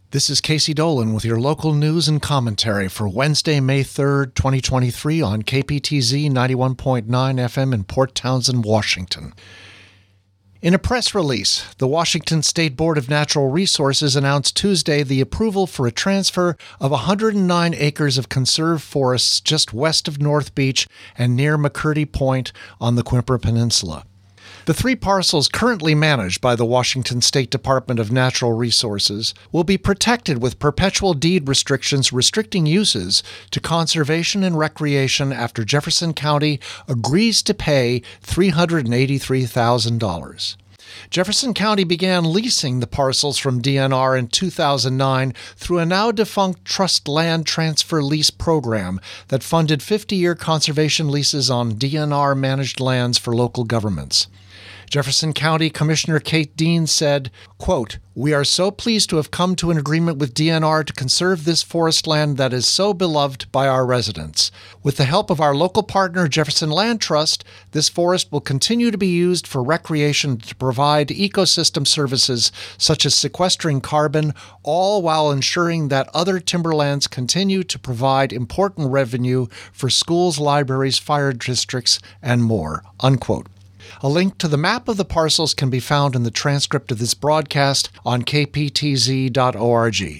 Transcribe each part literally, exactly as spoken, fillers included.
This is Casey Dolan with your local news and commentary for Wednesday, May third, twenty twenty-three on K P T Z ninety-one point nine F M in Port Townsend, Washington. In a press release, the Washington State Board of Natural Resources announced Tuesday the approval for a transfer of one hundred nine acres of conserved forests just west of North Beach and near McCurdy Point on the Quimper Peninsula. The three parcels currently managed by the Washington State Department of Natural Resources will be protected with perpetual deed restrictions restricting uses to conservation and recreation after Jefferson County agrees to pay three hundred eighty-three thousand dollars. Jefferson County began leasing the parcels from D N R in two thousand nine through a now-defunct trust land transfer lease program that funded fifty-year conservation leases on D N R-managed lands for local governments. Jefferson County Commissioner Kate Dean said, quote, "We are so pleased to have come to an agreement with D N R to conserve this forest land that is so beloved by our residents. With the help of our local partner, Jefferson Land Trust, this forest will continue to be used for recreation to provide ecosystem services such as sequestering carbon, all while ensuring that other timberlands continue to provide important revenue for schools, libraries, fire districts, and more," unquote. A link to the map of the parcels can be found in the transcript of this broadcast on k p t z dot org.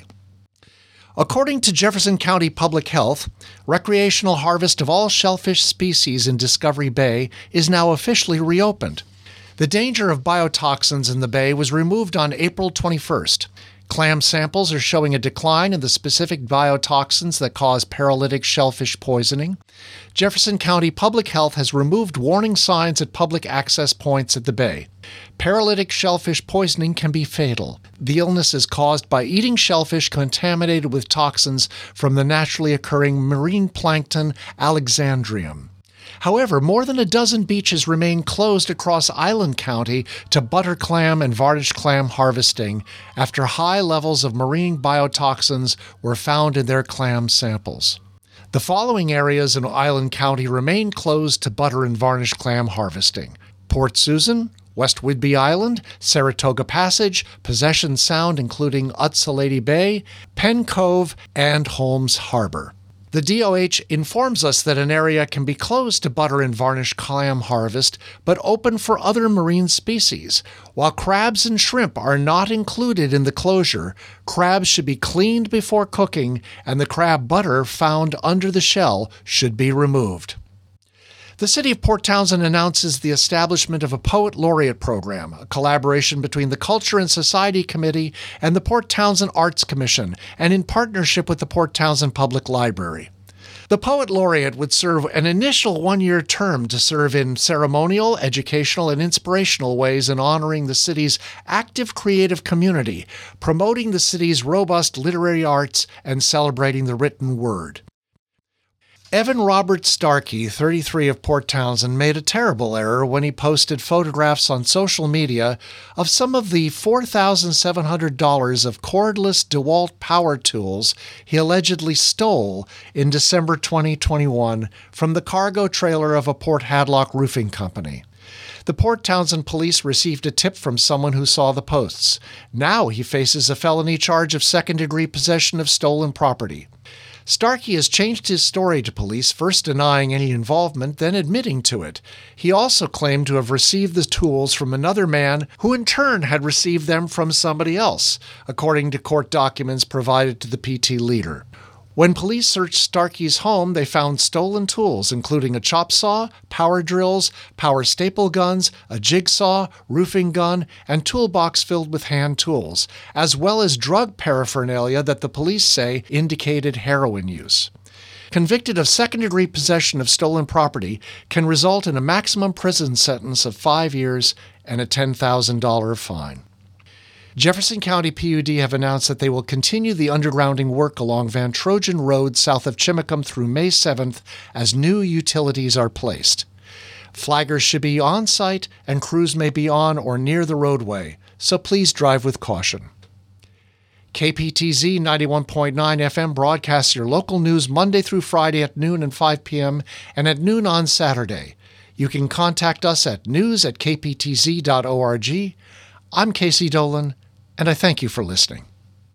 According to Jefferson County Public Health, recreational harvest of all shellfish species in Discovery Bay is now officially reopened. The danger of biotoxins in the bay was removed on April twenty-first. Clam samples are showing a decline in the specific biotoxins that cause paralytic shellfish poisoning. Jefferson County Public Health has removed warning signs at public access points at the bay. Paralytic shellfish poisoning can be fatal. The illness is caused by eating shellfish contaminated with toxins from the naturally occurring marine plankton Alexandrium. However, more than a dozen beaches remain closed across Island County to butter clam and varnished clam harvesting after high levels of marine biotoxins were found in their clam samples. The following areas in Island County remain closed to butter and varnished clam harvesting: Port Susan, West Whidbey Island, Saratoga Passage, Possession Sound including Utsalady Bay, Penn Cove, and Holmes Harbor. The D O H informs us that an area can be closed to butter and varnished clam harvest, but open for other marine species. While crabs and shrimp are not included in the closure, crabs should be cleaned before cooking, and the crab butter found under the shell should be removed. The City of Port Townsend announces the establishment of a Poet Laureate program, a collaboration between the Culture and Society Committee and the Port Townsend Arts Commission, and in partnership with the Port Townsend Public Library. The Poet Laureate would serve an initial one-year term to serve in ceremonial, educational, and inspirational ways in honoring the city's active creative community, promoting the city's robust literary arts, and celebrating the written word. Evan Robert Starkey, thirty-three, of Port Townsend, made a terrible error when he posted photographs on social media of some of the four thousand seven hundred dollars of cordless DeWalt power tools he allegedly stole in December twenty twenty-one from the cargo trailer of a Port Hadlock roofing company. The Port Townsend police received a tip from someone who saw the posts. Now he faces a felony charge of second-degree possession of stolen property. Starkey has changed his story to police, first denying any involvement, then admitting to it. He also claimed to have received the tools from another man who in turn had received them from somebody else, according to court documents provided to the P T leader. When police searched Starkey's home, they found stolen tools, including a chop saw, power drills, power staple guns, a jigsaw, roofing gun, and toolbox filled with hand tools, as well as drug paraphernalia that the police say indicated heroin use. Convicted of second-degree possession of stolen property can result in a maximum prison sentence of five years and a ten thousand dollars fine. Jefferson County P U D have announced that they will continue the undergrounding work along Van Trojan Road south of Chimacum through May seventh as new utilities are placed. Flaggers should be on site and crews may be on or near the roadway, so please drive with caution. K P T Z ninety-one point nine F M broadcasts your local news Monday through Friday at noon and five p.m. and at noon on Saturday. You can contact us at news at k p t z dot org. I'm Casey Dolan, and I thank you for listening.